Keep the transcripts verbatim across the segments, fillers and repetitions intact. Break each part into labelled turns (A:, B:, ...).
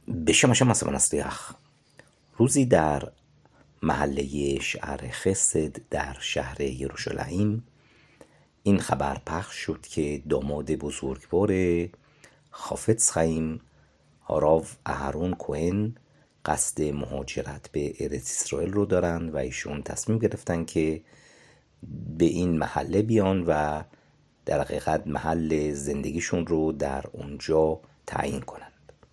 A: בשם השם הסמנסטיח. روزی در محله شعر خسد در شهر یروشلایم این خبر پخش شد که داماد بزرگوار خافץ خایم هاراو اهرون کوهن قصد مهاجرت به ارت اسرائیل رو دارن و ایشون تصمیم گرفتن که به این محله بیان و در حقیقت محل زندگیشون رو در اونجا تعیین کنند.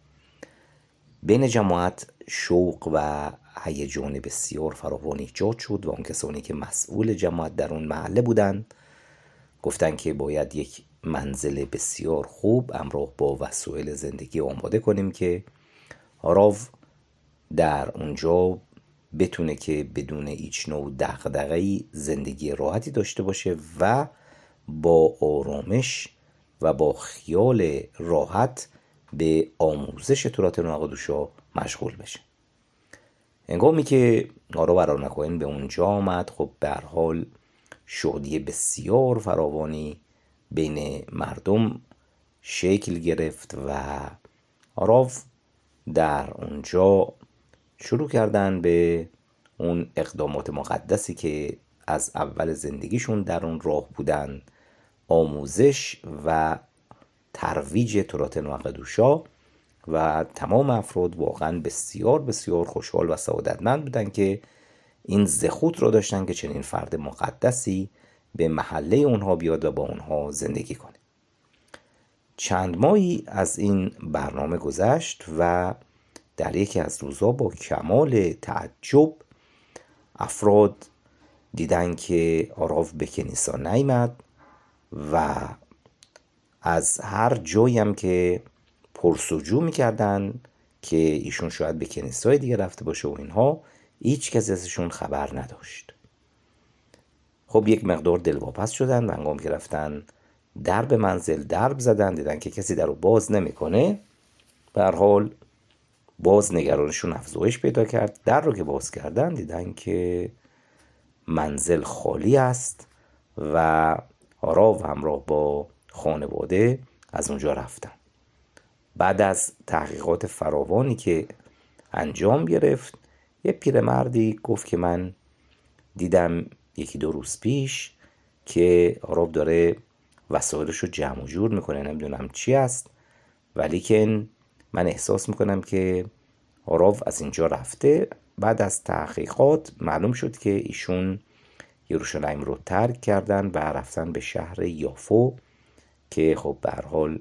A: بین جماعت شوق و هیجان بسیار فراوان ایجاد شد و اون کسانی که مسئول جماعت در اون محله بودند گفتن که باید یک منزل بسیار خوب همراه با وسایل زندگی آماده کنیم که هاراو در اونجا بتونه که بدون هیچ نوع دغدغه‌ای زندگی راحتی داشته باشه و با آرامش و با خیال راحت به آموزش تورات نوح قدوشا مشغول بشه. هنگامی که هاراو اهرون کوهن به اونجا آمد، خب به هر حال شادی بسیار فراوانی بین مردم شکل گرفت و هاراو در اونجا شروع کردن به اون اقدامات مقدسی که از اول زندگیشون در اون راه بودن، آموزش و ترویج تورات نوح قدوشا، و تمام افراد واقعا بسیار بسیار خوشحال و سعادتمند بودن که این زخوت رو داشتن که چنین فرد مقدسی به محله اونها بیاد و با اونها زندگی کنه. چند ماهی از این برنامه گذشت و در یکی از روزها با کمال تعجب افراد دیدن که هاراو به کنیسا نیامد و از هر جایی هم که پرسجو میکردن که ایشون شاید به کنیسای دیگه رفته باشه و اینها، هیچ کسی ازشون خبر نداشت. خب یک مقدار دلواپس شدن و هنگام که رفتن درب منزل درب زدن، دیدن که کسی در رو باز نمیکنه. به هر حال باز نگرانشون افزایش پیدا کرد. در رو که باز کردن دیدن که منزل خالی است و هاراو همراه با خانواده از اونجا رفتن. بعد از تحقیقات فراوانی که انجام گرفت، یه پیرمردی گفت که من دیدم یکی دو روز پیش که هاراو داره وسایلش رو جمع و جور میکنه، نمیدونم چی است، ولی که من احساس میکنم که هاراو از اینجا رفته. بعد از تحقیقات معلوم شد که ایشون یروشلایم رو ترک کردن و رفتن به شهر یافو که خب به هر حال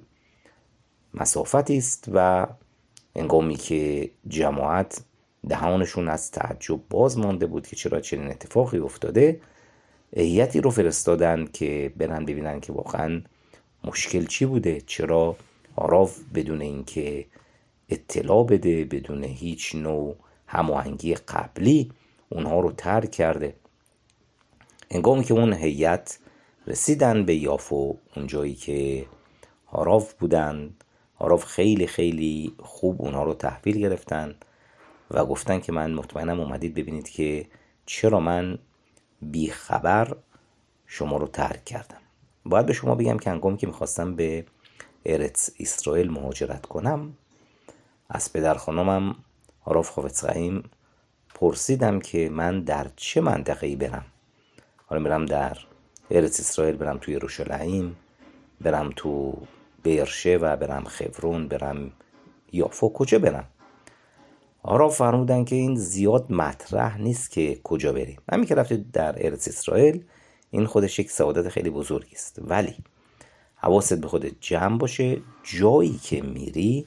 A: مسافتی است. و هنگامی که جماعت دهانشون از تعجب باز مانده بود که چرا چنین اتفاقی افتاده، هیئتی رو فرستادن که برن ببینن که واقعا مشکل چی بوده، چرا هاراو بدون اینکه اطلاع بده، بدون هیچ نوع هماهنگی قبلی اونها رو ترک کرده. هنگامی که اون هیئت رسیدن به یافو، اون جایی که هاراو بودن، هاراو خیلی خیلی خوب اونها رو تحویل گرفتن و گفتن که من مطمئنم اومدید ببینید که چرا من بی خبر شما رو ترک کردم. باید به شما بگم که هنگامی که میخواستم به ارت اسرائیل مهاجرت کنم، از پدر خانمم هاراو خافץ خایم پرسیدم که من در چه منطقه‌ای برم. حالا برم در ارت اسرائیل، برم تو یروشلایم، برم تو بیرشبا، برم خبرون، برم یافو، کجا برم؟ هاراو فرمودن که این زیاد مطرح نیست که کجا بریم. همین که رفتید در ارت اسرائیل این خودش یک سعادت خیلی بزرگی است، ولی حواست به خودت جمع باشه، جایی که میری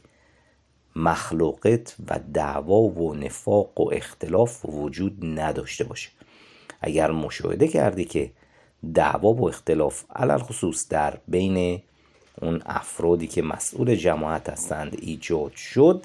A: مخلوقت و دعوا و نفاق و اختلاف وجود نداشته باشه. اگر مشاهده کردی که دعوا و اختلاف علل خصوص در بین اون افرادی که مسئول جماعت هستند ایجاد شد،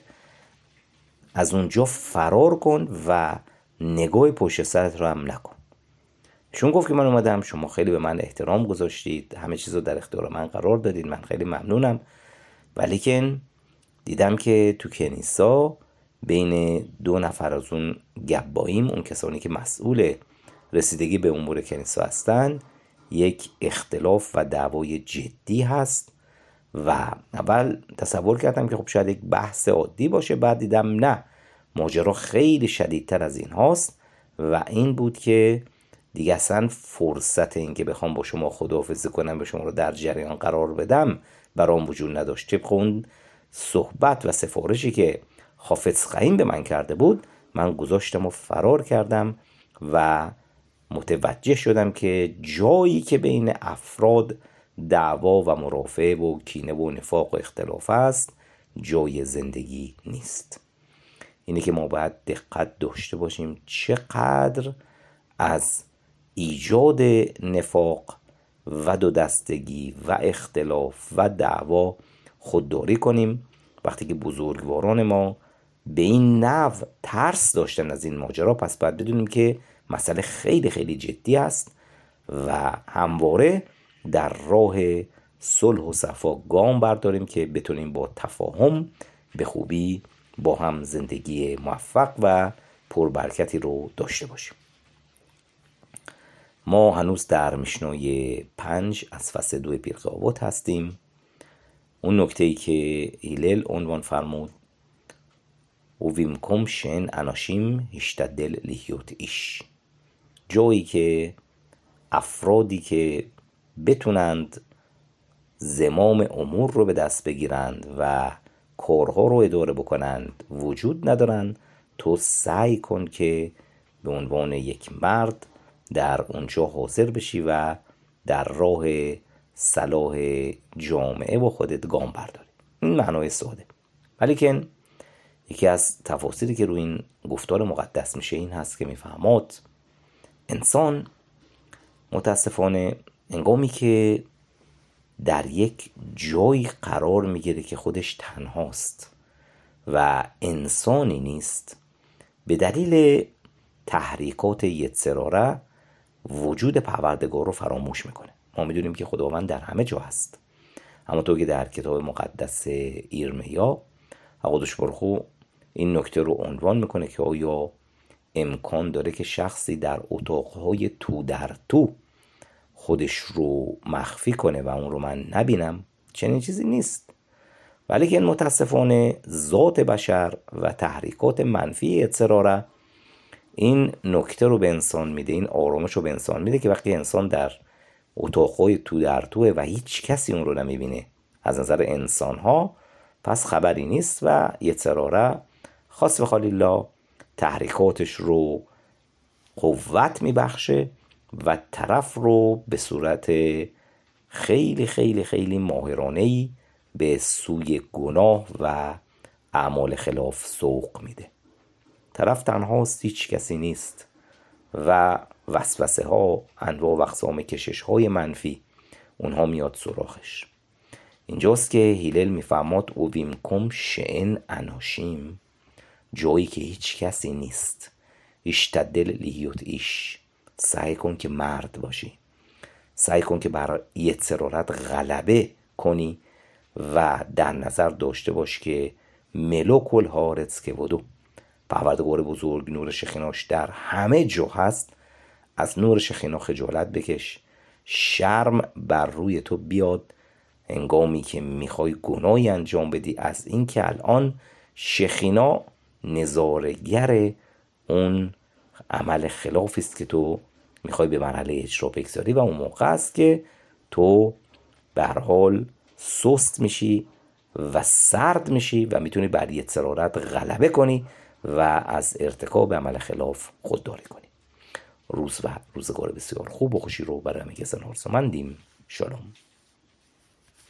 A: از اونجا فرار کن و نگاه پشت سرت رو هم نکن. چون گفت که من اومدم، شما خیلی به من احترام گذاشتید، همه چیز رو در اختیار من قرار دادید، من خیلی ممنونم، ولی که دیدم که تو کنیسا بین دو نفر از اون گباییم، اون کسانی که مسئول رسیدگی به امور کنیسا هستن، یک اختلاف و دعوای جدی هست و اول تصور کردم که خب شاید یک بحث عادی باشه، بعد دیدم نه، ماجرا خیلی شدیدتر از این هاست و این بود که دیگه اصلا فرصت این که بخوام با شما خداحافظی کنم، به شما رو در جریان قرار بدم برام وجود نداشت. طبق اون صحبت و سفارشی که حافظ خیم به من کرده بود، من گذاشتم و فرار کردم و متوجه شدم که جایی که بین افراد دعوا و مرافعه و کینه و نفاق و اختلاف است، جای زندگی نیست. اینه که ما باید دقت داشته باشیم چقدر از ایجاد نفاق و دو دستگی و اختلاف و دعوا خودداری کنیم. وقتی که بزرگواران ما به این نحو ترس داشتن از این ماجرا، پس باید بدونیم که مسئله خیلی خیلی جدی است و همواره در راه صلح و صفا گام برداریم که بتونیم با تفاهم به خوبی با هم زندگی موفق و پربرکتی رو داشته باشیم. ما هنوز در میشنای پنج از فصل دو پیرقاوت هستیم. اون نکته‌ای که هیلل عنوان فرمود ובמקום שאין אנשים השתדל להיות איש، جایی که افرادی که بتونند زمام امور رو به دست بگیرند و کارها رو اداره بکنند وجود ندارن، تو سعی کن که به عنوان یک مرد در اونجا حاضر بشی و در راه صلاح جامعه با خودت گام برداری. این معنای ساده، ولی که یکی از تفاسیری که روی این گفتار مقدس میشه این هست که میفهماد انسان متاسفانه انگامی که در یک جایی قرار میگیره که خودش تنهاست و انسانی نیست، به دلیل تحریکات یتسراره وجود پروردگار رو فراموش میکنه. ما میدونیم که خداوند در همه جا هست، همونطور که در کتاب مقدس ایرمیا قدوس برخو این نکته رو عنوان میکنه که آیا امکان داره که شخصی در اتاقهای تو در تو خودش رو مخفی کنه و اون رو من نبینم؟ چنین چیزی نیست. ولی که متاسفانه ذات بشر و تحریکات منفی اضطراره این نکته رو به انسان میده، این آرامش رو به انسان میده که وقتی انسان در اتاقهای تو در توه و هیچ کسی اون رو نمیبینه از نظر انسان ها، پس خبری نیست و اضطراره خاص و خالی الله تحریکاتش رو قوت میبخشه و طرف رو به صورت خیلی خیلی خیلی ماهرانه‌ای به سوی گناه و اعمال خلاف سوق میده. طرف تنهاست، هیچ کسی نیست و وسوسه ها، انواع و اقسام کشش های منفی اونها میاد سراغش. اینجاست که هیلل میفهماد ובמקום שאין אנשים، جایی که هیچ کسی نیست، اشتدل لیوت ایش، سعی کن که مرد باشی، سعی کن که بر یتسرارت غلبه کنی و در نظر داشته باش که ملوک الهارتس که ودو، پروردگار بزرگ نور شخیناش در همه جا هست. از نور شخینا خجالت بکش، شرم بر روی تو بیاد هنگامی که میخوای گناهی انجام بدی از این که الان شخینا نظارگر اون عمل خلافی است که تو میخوای به مرحله اجرا بگذاری و اون موقع است که تو به هر حال سست میشی و سرد میشی و میتونی بر یتسرارت غلبه کنی و از ارتکاب عمل خلاف خودداری کنی. روز و روزگار بسیار خوب و خوشی رو برای همه کسان آرزومندیم. شالوم.